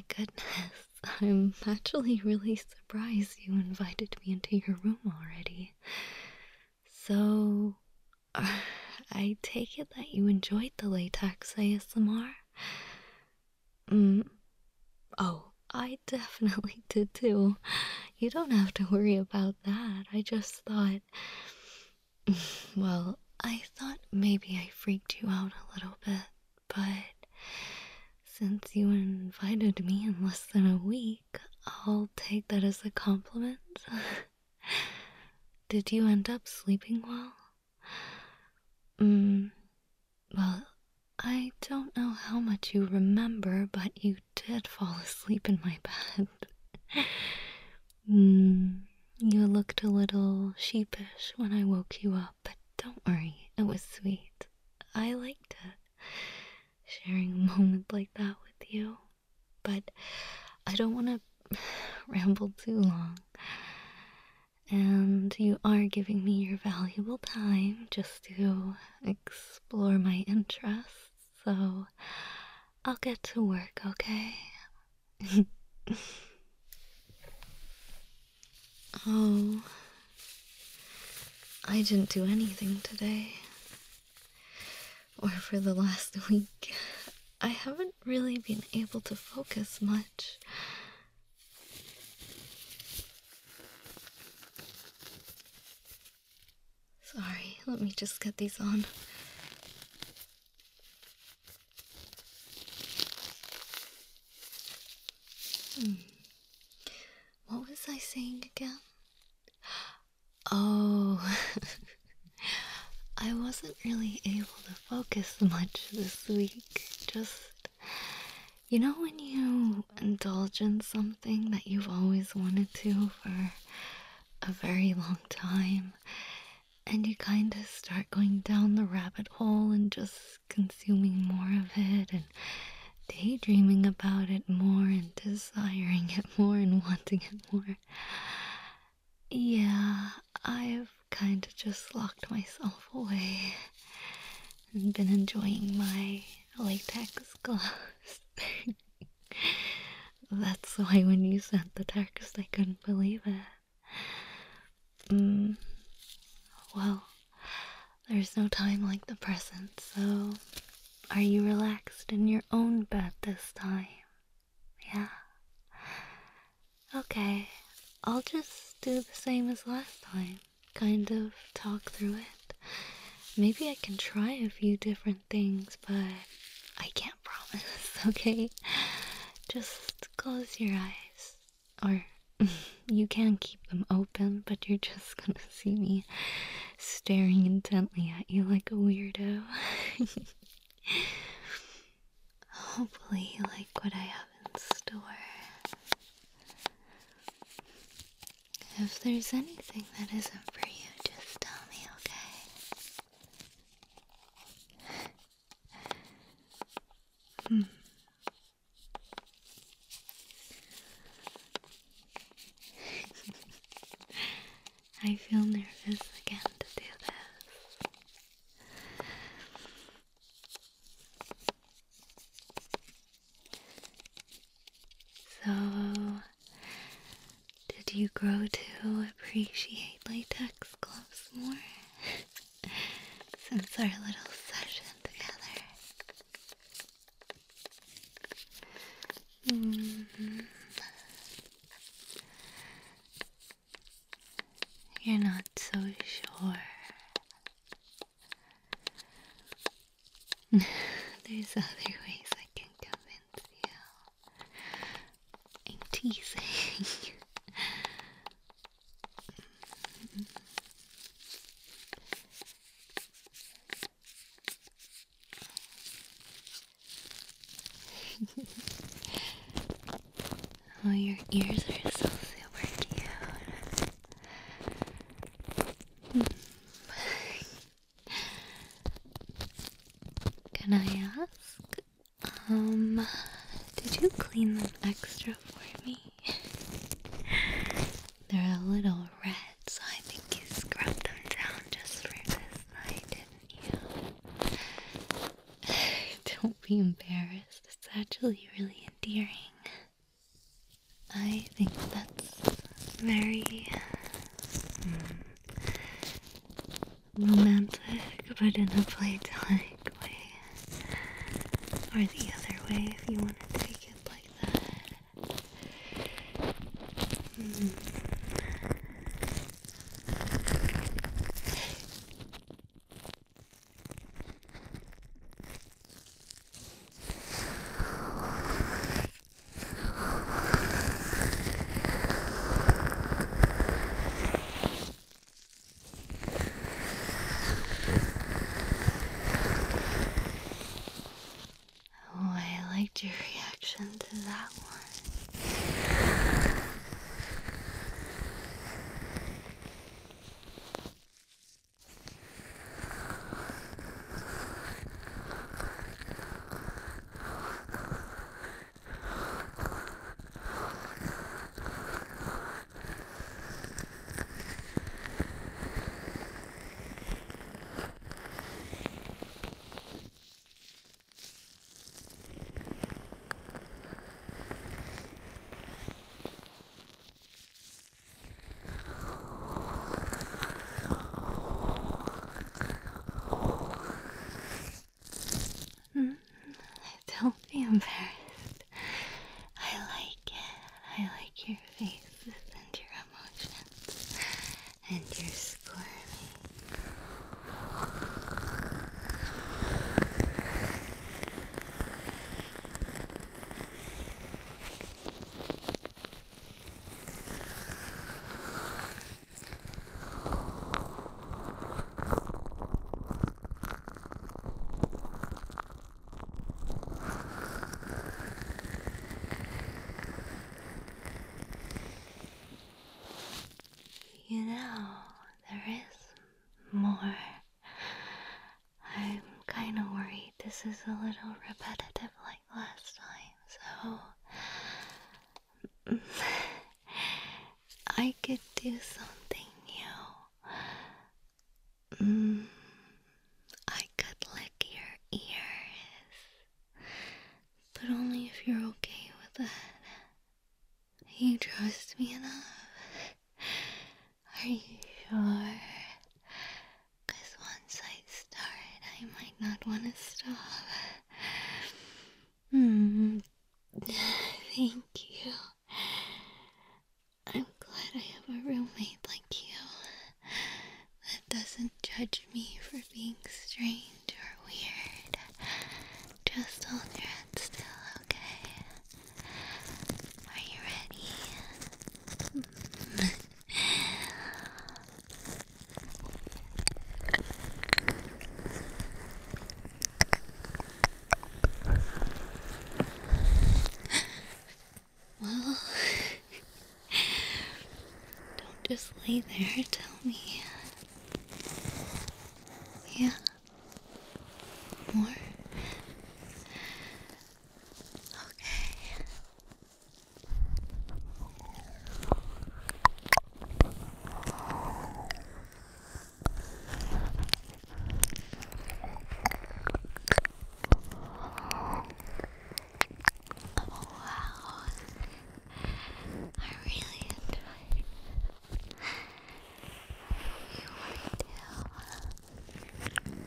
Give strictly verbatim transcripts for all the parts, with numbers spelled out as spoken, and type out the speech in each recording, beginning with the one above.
goodness, I'm actually really surprised you invited me into your room already. So, I take it that you enjoyed the latex A S M R? Mm. Oh, I definitely did too. You don't have to worry about that. I just thought. Well, I thought maybe I freaked you out a little bit, but since you invited me in less than a week, I'll take that as a compliment. Did you end up sleeping well? Mm, well, I don't know how much you remember, but you did fall asleep in my bed. mm, you looked a little sheepish when I woke you up, but don't worry, it was sweet. I liked it, sharing a moment like that with you. But I don't want to ramble too long. And you are giving me your valuable time just to explore my interests, so I'll get to work, okay? Oh, I didn't do anything today. Or for the last week. I haven't really been able to focus much. Sorry, let me just get these on. Hmm. What was I saying again? Oh, I wasn't really able to focus much this week. Just, you know, when you indulge in something that you've always wanted to for a very long time, and you kind of start going down the rabbit hole and just consuming more of it and daydreaming about it more and desiring it more and wanting it more. Yeah, I've kind of just locked myself away and been enjoying my latex gloves. That's why when you sent the text, I couldn't believe it. Mm, well, there's no time like the present, so are you relaxed in your own bed this time? Yeah? Okay, I'll just do the same as last time. Kind of talk through it. Maybe I can try a few different things, but I can't promise, okay? Just close your eyes. Or you can keep them open, but you're just gonna see me staring intently at you like a weirdo. Hopefully you like what I have in store. If there's anything that isn't for you, just tell me, okay? Hmm. I feel nervous again to do this. So, did you grow to appreciate latex gloves more since our little session together? Mm-hmm. You're not so sure. There's other ways I can convince you. I'm teasing. Oh, your ears are so super cute. Can I ask? Um, did you clean them extra for me? They're a little red, so I think you scrubbed them down just for this night, didn't you? Don't be embarrassed. It's actually really endearing. I think that's very mm, romantic, but in a platonic way. Or the other way, if you want to take it like that. Mm. Oh, I liked your reaction to that one. Mm, don't be embarrassed. I like it. I like your faces and your emotions and your squirming. You know, there is more. I'm kind of worried this is a little repetitive like last time, so I could do something new. Mm, I could lick your ears, but only if you're okay with that. You trust me enough? Are you sure? Because once I start, I might not want to stop. Hmm. Thank you. I'm glad I have a roommate like you that doesn't judge me for being strange or weird. Just hold your head still, okay? Are you ready? Well, don't just lay there, tell me. Yeah? More? Okay. Oh wow. I really enjoyed you were too.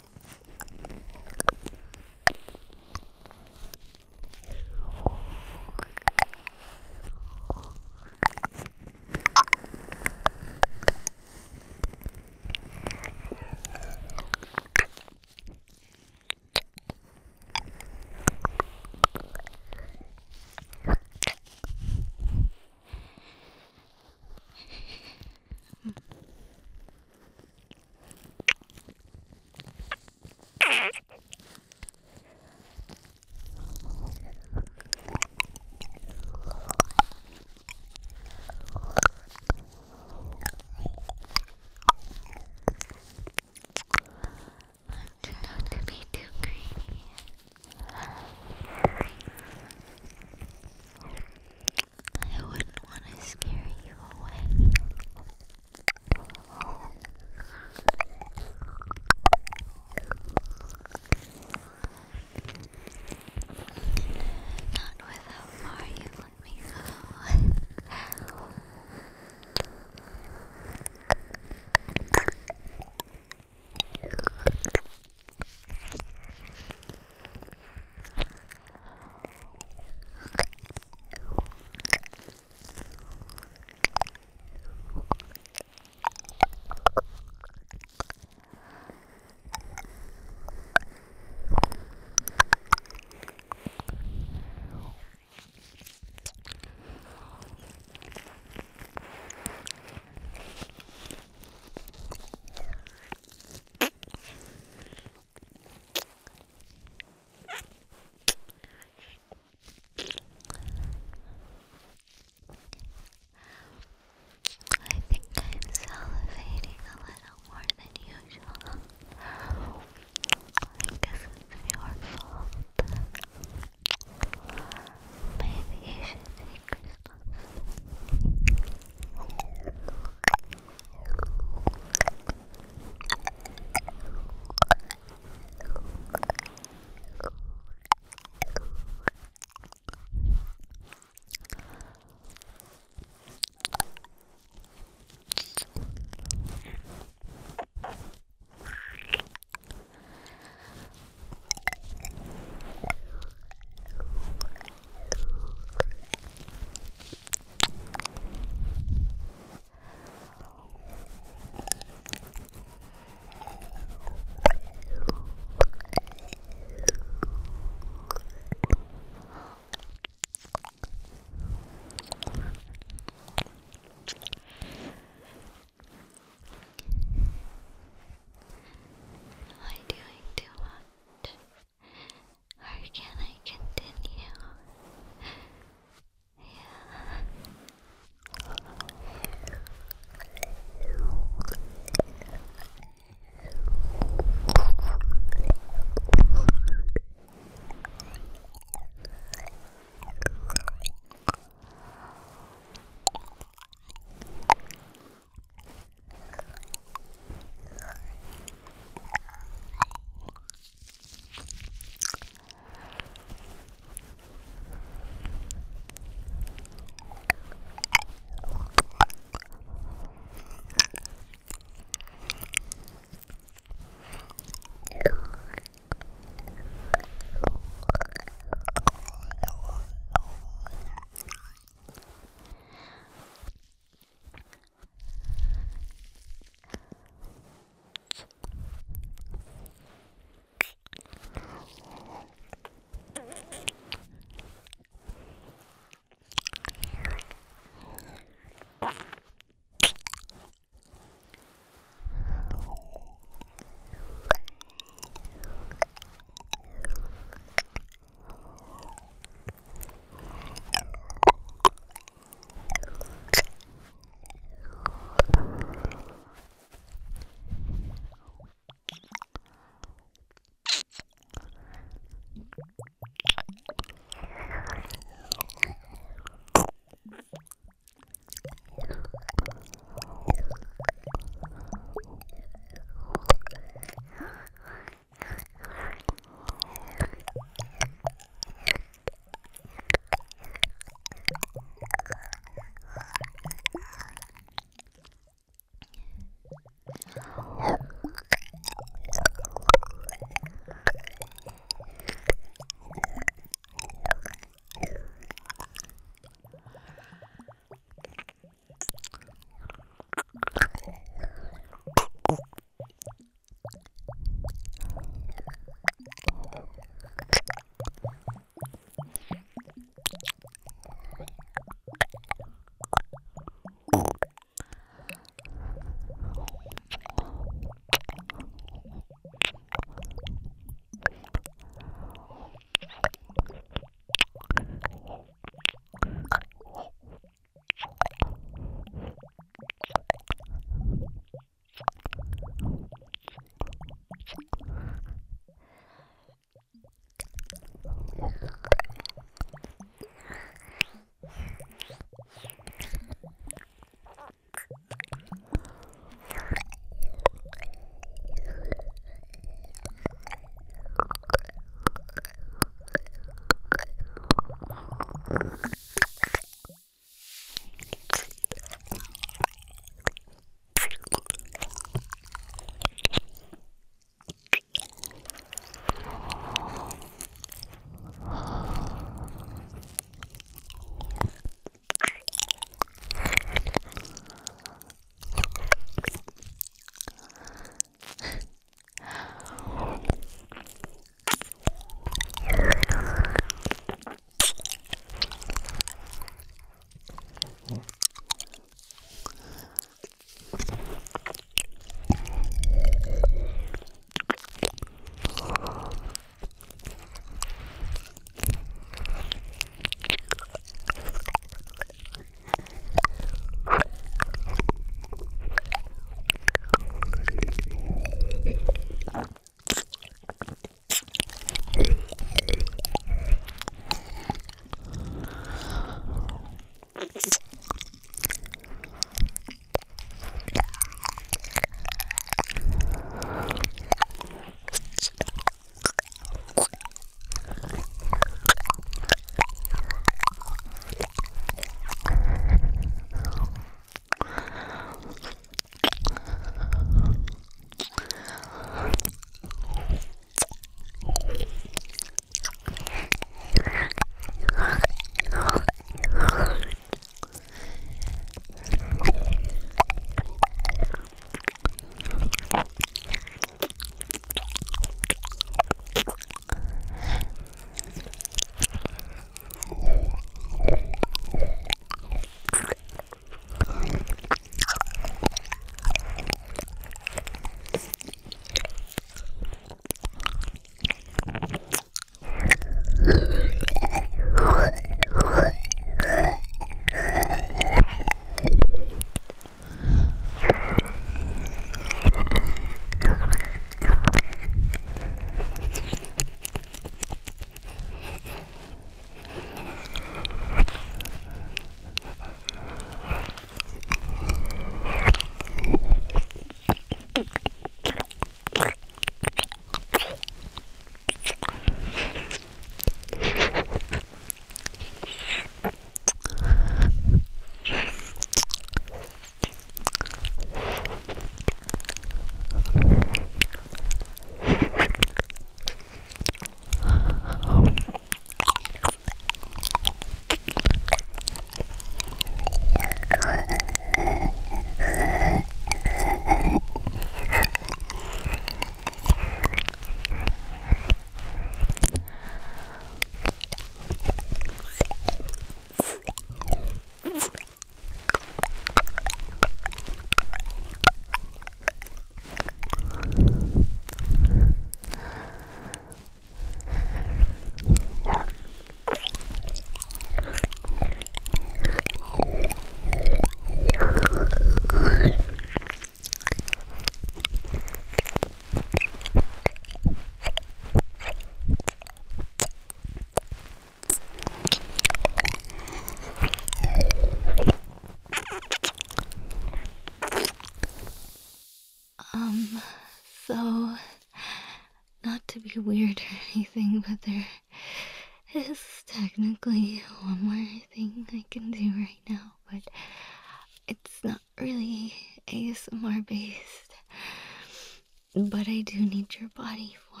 So, not to be weird or anything, but there is technically one more thing I can do right now, but it's not really A S M R based. But I do need your body for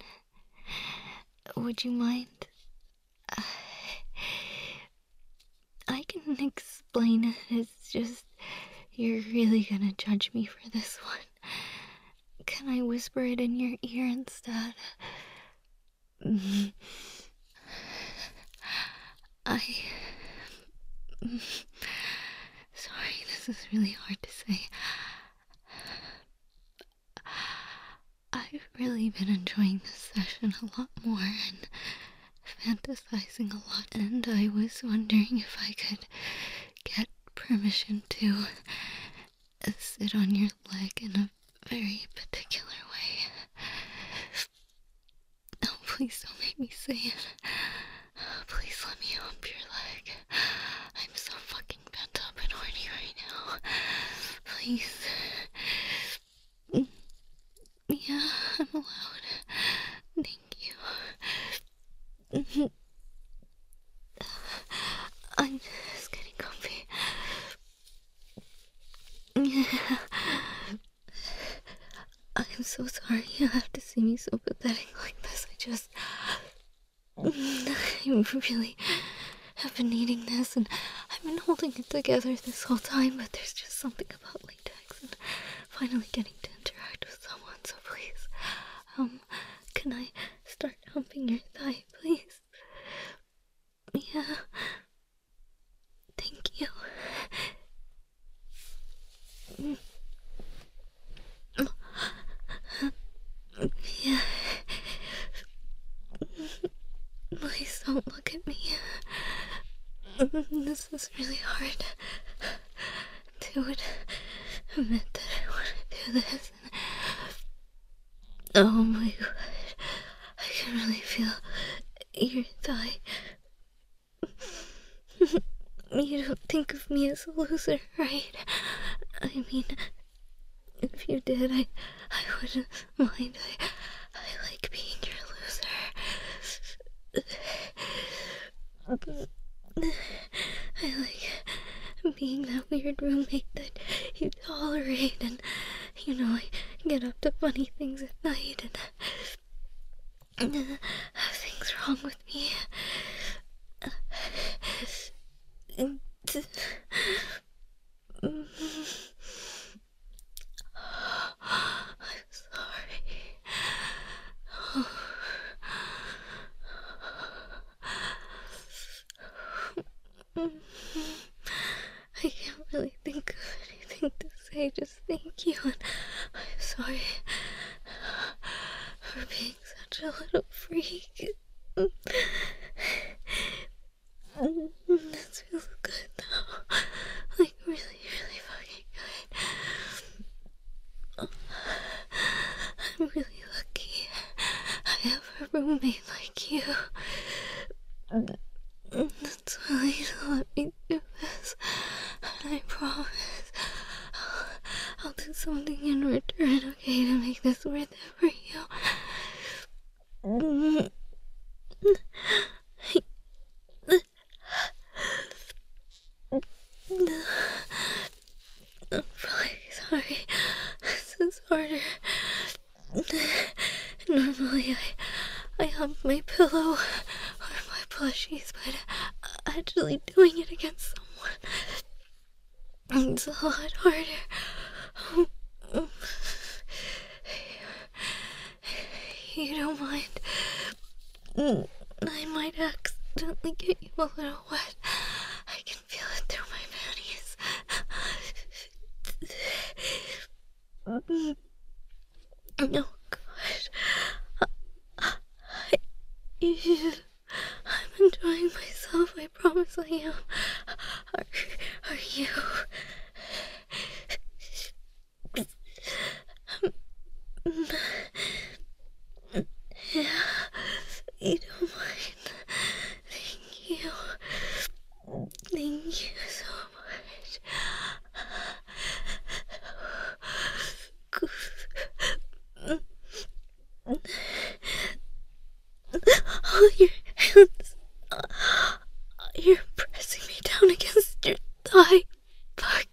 it. Would you mind? Uh, I can explain it, it's just you're really gonna judge me for this one. Can I whisper it in your ear instead? I... Sorry, this is really hard to say. I've really been enjoying this session a lot more and fantasizing a lot, and I was wondering if I could get permission to sit on your leg in a very particular way. Oh, please don't make me say it. Please let me hump your leg. I'm so fucking bent up and horny right now. Please. Yeah, I'm allowed. Thank you. I'm just getting comfy. I'm so sorry you have to see me so pathetic like this. I just... I really have been needing this, and I've been holding it together this whole time, but there's just something about latex and finally getting to interact with someone, so please, um, can I start humping your thigh, please? Yeah. Thank you. Yeah. Please don't look at me. This is really hard to admit that I want to do this. And oh my god, I can really feel your thigh. You don't think of me as a loser, right? I mean, if you did, I, I wouldn't mind. I, I like being your loser. I like being that weird roommate that you tolerate, and, you know, I get up to funny things at night and uh, have things wrong with me. I'm sorry. I can't really think of anything to say, just thank you, and I'm sorry for being such a little freak. This feels good though, like really, really fucking good. I'm really lucky I have a roommate like you. That's willing to let me do this, and I promise I'll, I'll do something in return, okay, to make this worth it for you. I'm really sorry. This is harder. Normally I, I hump my pillow or my plushies, but actually doing it against someone, it's a lot harder. You don't mind? I might accidentally get you a little wet. I can feel it through my panties. Oh gosh. I, you, I'm enjoying myself, I promise I am. Are, are you? Yeah, you don't mind. Thank you. Thank you so much. Oh, your hands. Uh, you're pressing me down against your thigh. Fuck.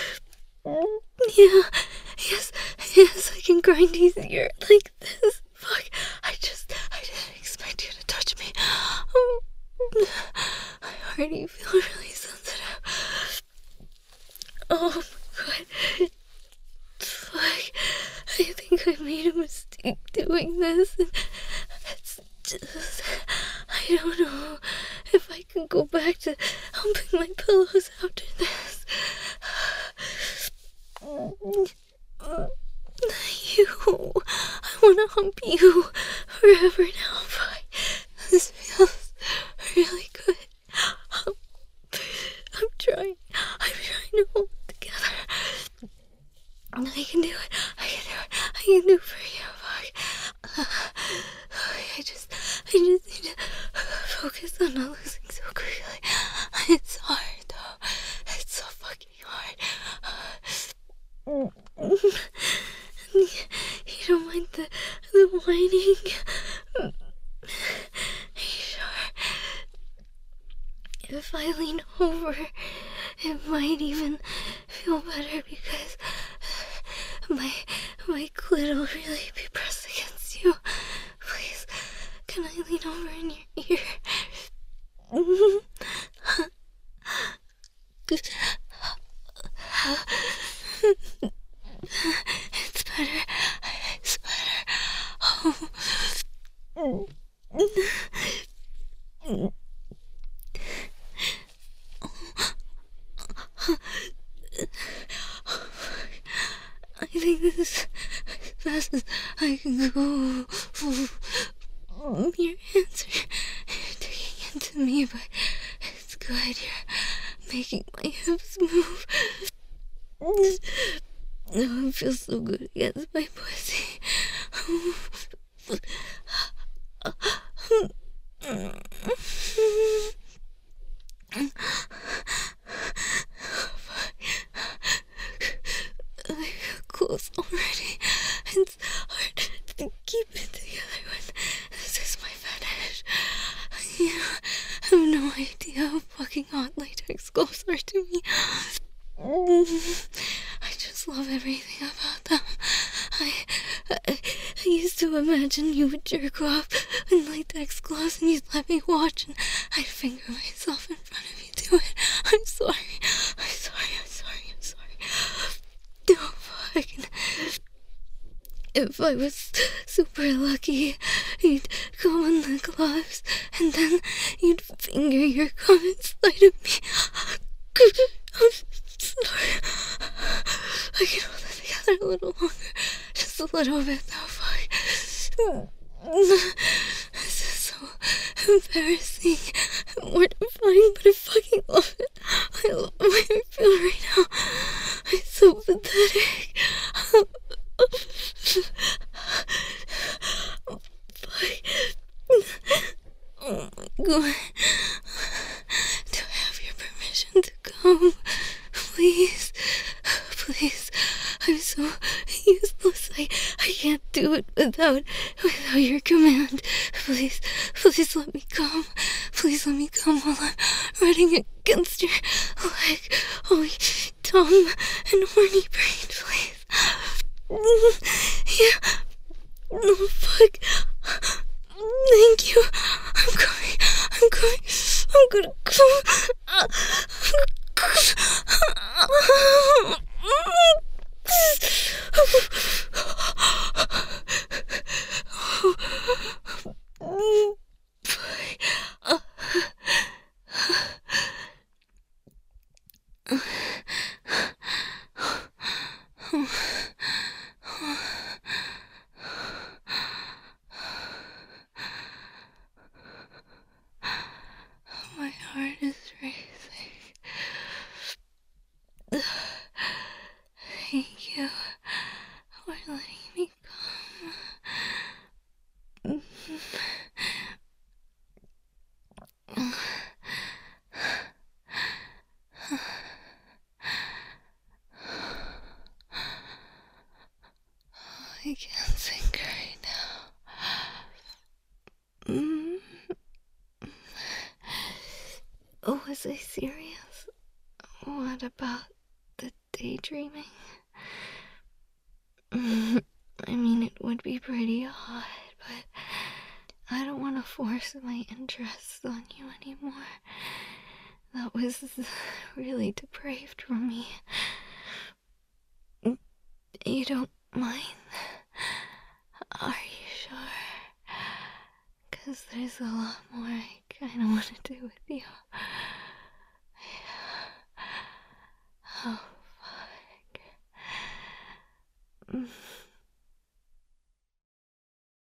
Yeah. Yes. Yes, I can grind easier like this. Fuck. I just. I didn't expect you to touch me. Oh, I already feel really sensitive. Oh my god. Fuck. I think I made a mistake doing this. It's just. I don't know if I can go back to humping my pillows after this. You. I wanna hump you forever now. Fuck. This feels really good. I'm, I'm trying. I'm trying to hold it together. I can do it. I can do it. I can do it for you. Fuck. Uh, I just, I just need to focus on not losing so quickly. It's hard though. It's so fucking hard. You don't mind the, the whining? Sure. If I lean over, it might even feel better because my my clit will really be pressed against you. Please, can I lean over in your ear? It's better. It's better. Oh. I think this is as fast as I can go. Your hands are digging into me, but it's good. You're making my hips move. Oh, it feels so good against my pussy. I feel close already. It's hard to keep it together when this is my fetish. You have no idea how fucking hot latex gloves are to me. I just love everything about them. I, I, I used to imagine you would jerk off in latex gloves and you'd let me watch and I'd finger myself in front of you do it. I'm sorry. I'm sorry. I'm sorry. I'm sorry. No, fucking. If I was super lucky, you'd come in the gloves and then you'd finger your cum inside of me. I'm sorry. I can hold it together a little longer. Just a little bit though. Fuck. This is so embarrassing and mortifying, but I fucking love it. I love the way I feel right now. It's so pathetic. Fuck. Oh my god. Do I have your permission to come? Please. Please. I'm so useless. I, I can't do it without without your command. Please, please let me come. Please let me come while I'm running against your leg. Oh, dumb and horny brain, please. Yeah. No, fuck. Thank you. I'm coming. I'm coming. I'm gonna come. My heart is racing. Thank you for letting me come. I can't think right now. Mm. I serious? What about the daydreaming? I mean, it would be pretty odd, but I don't want to force my interests on you anymore. That was really depraved from me. You don't mind? Are you sure? Because there's a lot more I kind of want to do.